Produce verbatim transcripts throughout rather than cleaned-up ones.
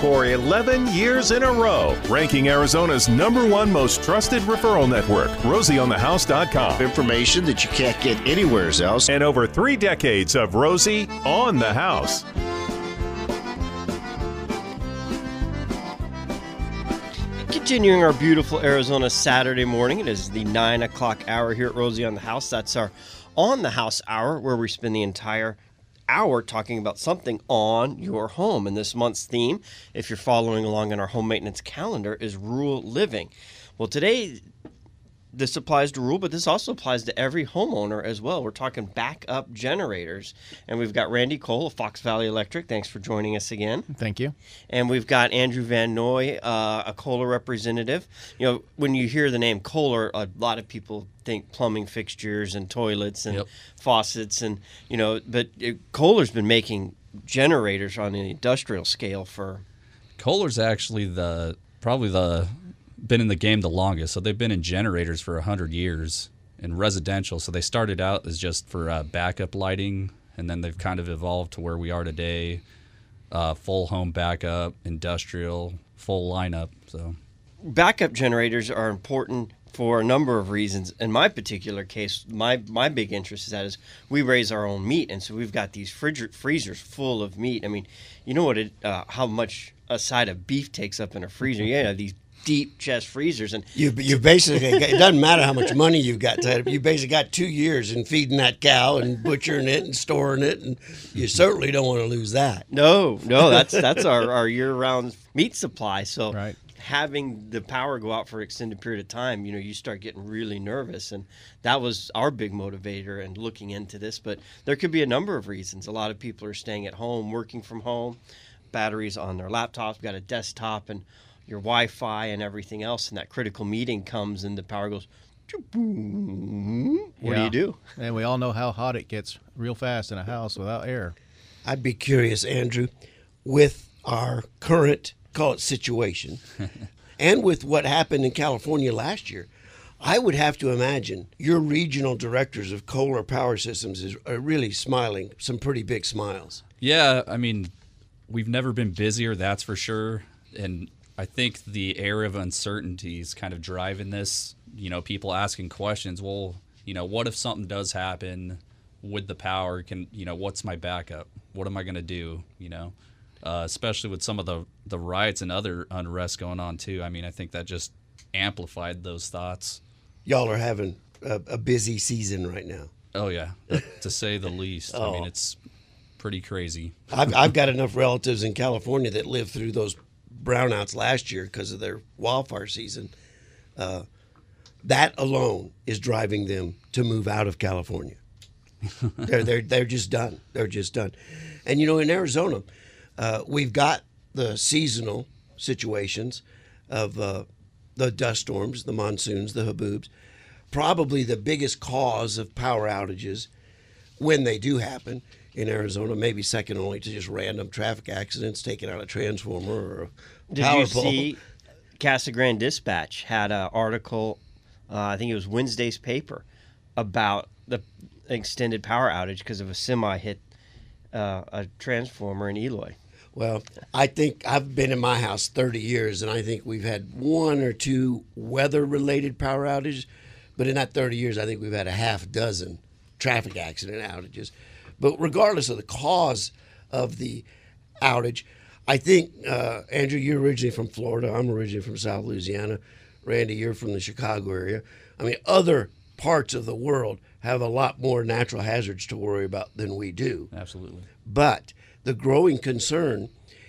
for eleven years in a row, ranking Arizona's number one most trusted referral network, rosie on the house dot com. Information that you can't get anywhere else. And over three decades of Rosie on the House. Continuing our beautiful Arizona Saturday morning, it is the nine o'clock hour here at Rosie on the House. That's our On the House hour, where we spend the entire hour talking about something on your home. And this month's theme, if you're following along in our home maintenance calendar, is rural living. Well, today this applies to rural, but this also applies to every homeowner as well. We're talking backup generators. And we've got Randy Cole of Fox Valley Electric. Thanks for joining us again. Thank you. And we've got Andrew Van Noy, uh, a Kohler representative. You know, when you hear the name Kohler, a lot of people think plumbing fixtures and toilets and Yep. faucets, and you know, but it, Kohler's been making generators on an industrial scale for. Kohler's actually the probably the been in the game the longest. So they've been in generators for a hundred years in residential. So they started out as just for uh, backup lighting, and then they've kind of evolved to where we are today, uh, full home backup, industrial, full lineup. So Backup generators are important for a number of reasons. In my particular case, my, my big interest is that is we raise our own meat, and so we've got these fridge, freezers full of meat. I mean, you know what? It, uh, how much a side of beef takes up in a freezer? Yeah, these deep chest freezers, and You you basically, it doesn't matter how much money you've got tied up. You basically got two years in feeding that cow and butchering it and storing it, and you certainly don't want to lose that. no, no, that's that's our, our year-round meat supply. So Right. having the power go out for an extended period of time, you know, you start getting really nervous, and that was our big motivator in looking into this. But there could be a number of reasons. A lot of people are staying at home, working from home, batteries on their laptops, got a desktop, and your Wi-Fi and everything else, and that critical meeting comes and the power goes, what do Yeah. you do? And we all know how hot it gets real fast in a house without air. I'd be curious, Andrew, with our current, call it situation, and with what happened in California last year, I would have to imagine your regional directors of Kohler Power Systems is, are really smiling, some pretty big smiles. yeah, I mean, we've never been busier, that's for sure. And I think the air of uncertainty is kind of driving this, you know, people asking questions. Well, you know, what if something does happen with the power? Can, you know, what's my backup? What am I going to do? You know, uh, especially with some of the, the riots and other unrest going on too. I mean, I think that just amplified those thoughts. Y'all are having a, a busy season right now. Oh yeah, to say the least. I mean, it's pretty crazy. I've, I've got enough relatives in California that lived through those brownouts last year because of their wildfire season. Uh, that alone is driving them to move out of California. they're they're they're just done. They're just done. And you know, in Arizona, uh, we've got the seasonal situations of uh, the dust storms, the monsoons, the haboobs. Probably the biggest cause of power outages when they do happen in Arizona, maybe second only to just random traffic accidents, taking out a transformer or a Did power you pole. see Casa Grande Dispatch had an article, uh, I think it was Wednesday's paper, about the extended power outage because of a semi hit uh, a transformer in Eloy. Well, I think I've been in my house thirty years, and I think we've had one or two weather-related power outages. But in that thirty years, I think we've had a half dozen traffic accident outages. But regardless of the cause of the outage, I think, uh, Andrew, you're originally from Florida. I'm originally from South Louisiana. Randy, you're from the Chicago area. I mean, other parts of the world have a lot more natural hazards to worry about than we do. Absolutely. But the growing concern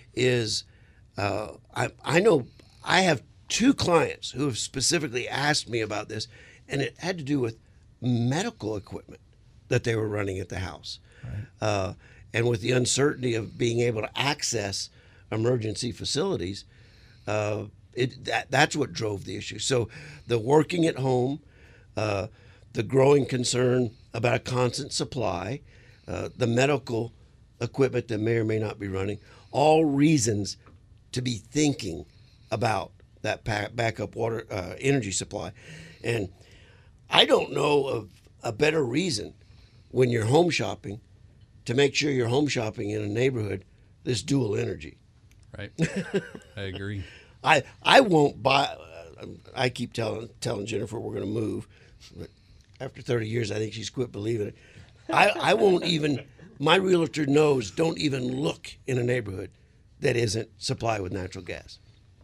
is, uh, I, I know I have two clients who have specifically asked me about this, and it had to do with medical equipment that they were running at the house. Right. Uh, and with the uncertainty of being able to access emergency facilities, uh, it, that, that's what drove the issue. So the working at home, uh, the growing concern about a constant supply, uh, the medical equipment that may or may not be running, all reasons to be thinking about that backup water uh, energy supply. And I don't know of a better reason when you're home shopping to make sure you're home shopping in a neighborhood that's dual energy. Right. I agree. I I won't buy. Uh, I keep telling telling Jennifer we're going to move, but after thirty years, I think she's quit believing it. I, I won't even. My realtor knows. Don't even look in a neighborhood that isn't supplied with natural gas.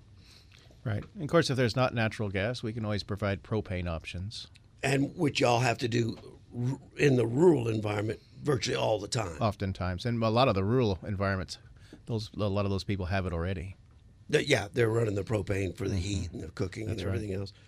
Right. And of course, if there's not natural gas, we can always provide propane options. And which y'all have to do r- in the rural environment virtually all the time. Oftentimes, and a lot of the rural environments, those a lot of those people have it already. The- yeah, they're running the propane for the Mm-hmm. heat and the cooking That's and right. everything else.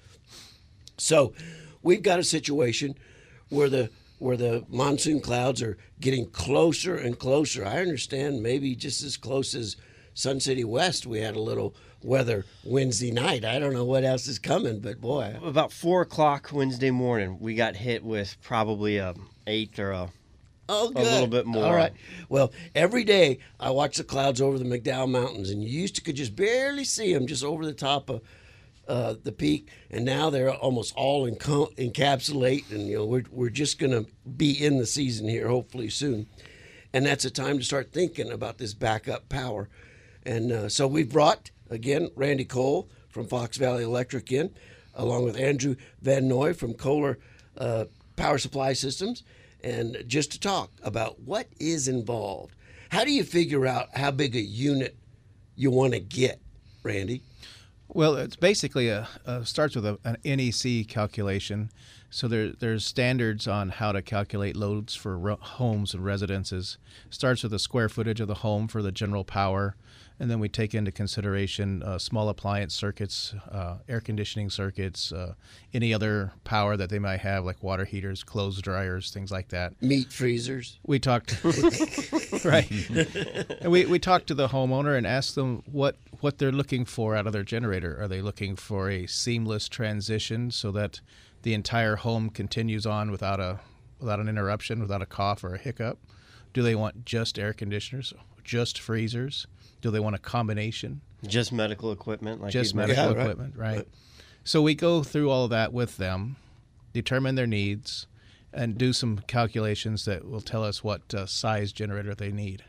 So, we've got a situation where the where the monsoon clouds are getting closer and closer. I understand maybe just as close as Sun City West. We had a little weather Wednesday night. I don't know what else is coming, but boy, About four o'clock Wednesday morning, we got hit with probably a eight or a oh, a good. little bit more. All right. Well, every day I watch the clouds over the McDowell Mountains, and you used to could just barely see them just over the top of uh, the peak, and now they're almost all enco- encapsulate, and you know we're we're just going to be in the season here hopefully soon, and that's a time to start thinking about this backup power, and uh, so we brought again Randy Cole from Fox Valley Electric in, along with Andrew Van Noy from Kohler uh, Power Supply Systems, and just to talk about what is involved. How do you figure out how big a unit you want to get, Randy? Well, it's basically a, a starts with a, an N E C calculation. So there, there's standards on how to calculate loads for ro- homes and residences. Starts with the square footage of the home for the general power, and then we take into consideration uh, small appliance circuits, uh, air conditioning circuits, uh, any other power that they might have, like water heaters, clothes dryers, things like that. Meat freezers. We talked, right? And we, we talked to the homeowner and asked them what, what they're looking for out of their generator. Are they looking for a seamless transition so that the entire home continues on without a without an interruption, without a cough or a hiccup? Do they want just air conditioners, just freezers? Do they want a combination? Just medical equipment, like just you'd medical Yeah, right. equipment, right. Right. So we go through all of that with them, determine their needs, and do some calculations that will tell us what uh, size generator they need.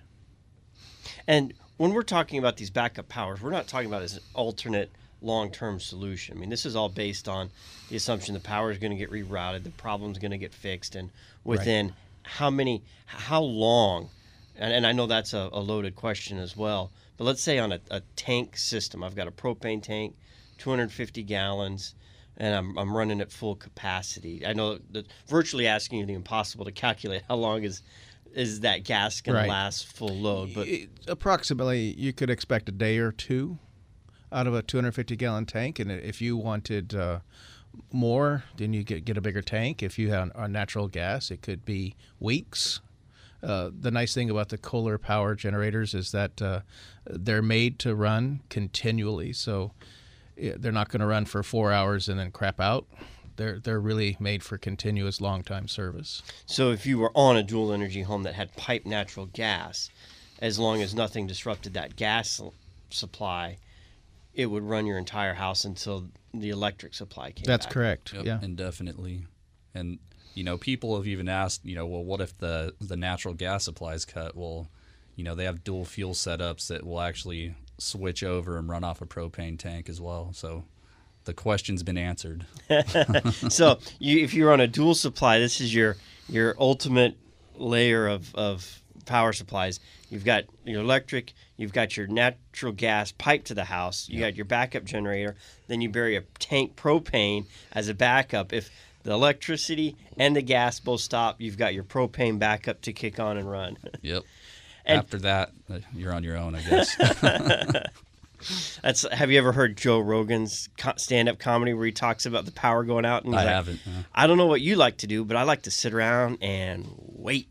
And when we're talking about these backup powers, we're not talking about as an alternate long-term solution. I mean, this is all based on the assumption the power is going to get rerouted, the problem's going to get fixed, and within how many, how long, and, and I know that's a, a loaded question as well, but let's say on a, a tank system, I've got a propane tank, two hundred fifty gallons, and I'm, I'm running at full capacity. I know that virtually asking you the impossible to calculate how long is is that gas going Right. to last full load, but It- approximately, you could expect a day or two out of a two hundred fifty gallon tank, and if you wanted uh, more, then you get, get a bigger tank. If you have a natural gas, it could be weeks. Uh, the nice thing about the Kohler power generators is that uh, they're made to run continually, so eh, they're not going to run for four hours and then crap out. They're they're really made for continuous long time service. So if you were on a dual energy home that had piped natural gas, as long as nothing disrupted that gas s- supply, it would run your entire house until the electric supply came That's back. correct. Yep, Yeah. indefinitely. And you know, people have even asked, you know, well, what if the the natural gas supply is cut? Well, you know, they have dual fuel setups that will actually switch over and run off a propane tank as well. So the question's been answered. So you, if you're on a dual supply, this is your your ultimate layer of, of power supplies. You've got your electric, you've got your natural gas piped to the house, you got your backup generator, then you bury a tank propane as a backup. If the electricity and the gas both stop, you've got your propane backup to kick on and run. Yep. And- After that, uh, you're on your own, I guess. That's. Have you ever heard Joe Rogan's co- stand-up comedy where he talks about the power going out? And he's I like, haven't. uh, I don't know what you like to do, but I like to sit around and wait.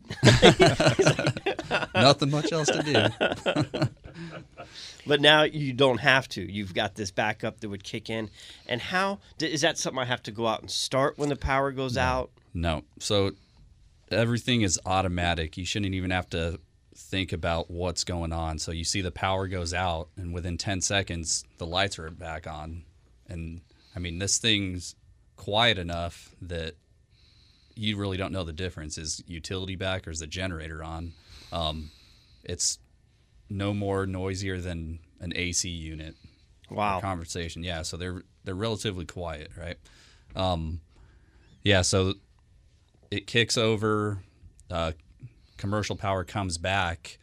Nothing much else to do. But now you don't have to. You've got this backup that would kick in. And how d- is that something I have to go out and start when the power goes out? No. So everything is automatic. You shouldn't even have to think about what's going on. So you see the power goes out, and within ten seconds, the lights are back on. And I mean, this thing's quiet enough that you really don't know the difference. Is utility back or is the generator on? Um, it's no more noisier than an A C unit. Wow. Conversation. Yeah. So they're they're relatively quiet, right? Um, yeah. So it kicks over. Uh, commercial power comes back.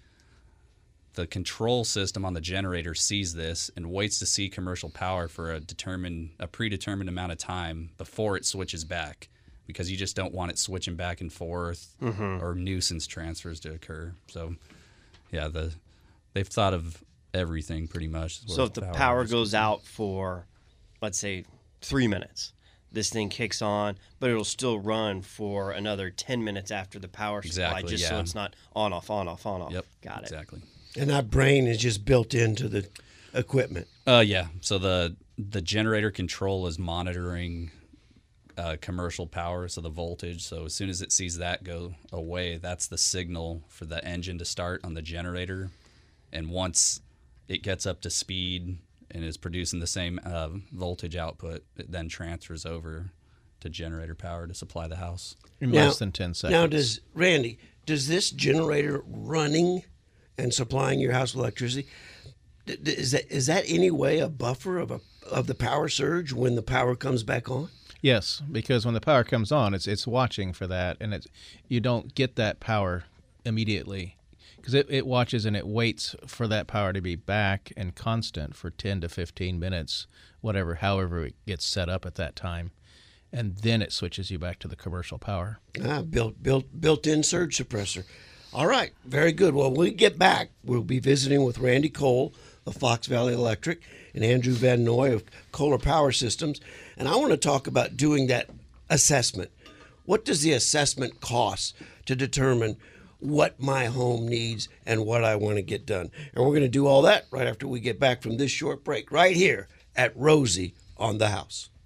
The control system on the generator sees this and waits to see commercial power for a determined, a predetermined amount of time before it switches back, because you just don't want it switching back and forth mm-hmm. or nuisance transfers to occur. So, yeah, the they've thought of everything pretty much. So if the power, power goes out for, let's say, three minutes, this thing kicks on, but it'll still run for another ten minutes after the power supply, exactly, just yeah. so it's not on, off, on, off, on, off. Yep, got it. Exactly. And that brain is just built into the equipment. Uh, yeah. So the the generator control is monitoring uh, commercial power, so the voltage. So as soon as it sees that go away, that's the signal for the engine to start on the generator. And once it gets up to speed and is producing the same uh, voltage output, it then transfers over to generator power to supply the house. In Now- less than ten seconds. Now, does Randy, does this generator running and supplying your house with electricity, d- d- is that is that any way a buffer of a of the power surge when the power comes back on? Yes, because when the power comes on, it's it's watching for that, and it's you don't get that power immediately, because it, it watches and it waits for that power to be back and constant for ten to fifteen minutes, whatever, however it gets set up at that time, and then it switches you back to the commercial power. Ah, built built built-in surge suppressor. All right, very good. Well, when we get back, we'll be visiting with Randy Cole of Fox Valley Electric and Andrew Van Noy of Kohler Power Systems, and I want to talk about doing that assessment. What does the assessment cost to determine what my home needs and what I want to get done? And we're going to do all that right after we get back from this short break right here at Rosie on the House.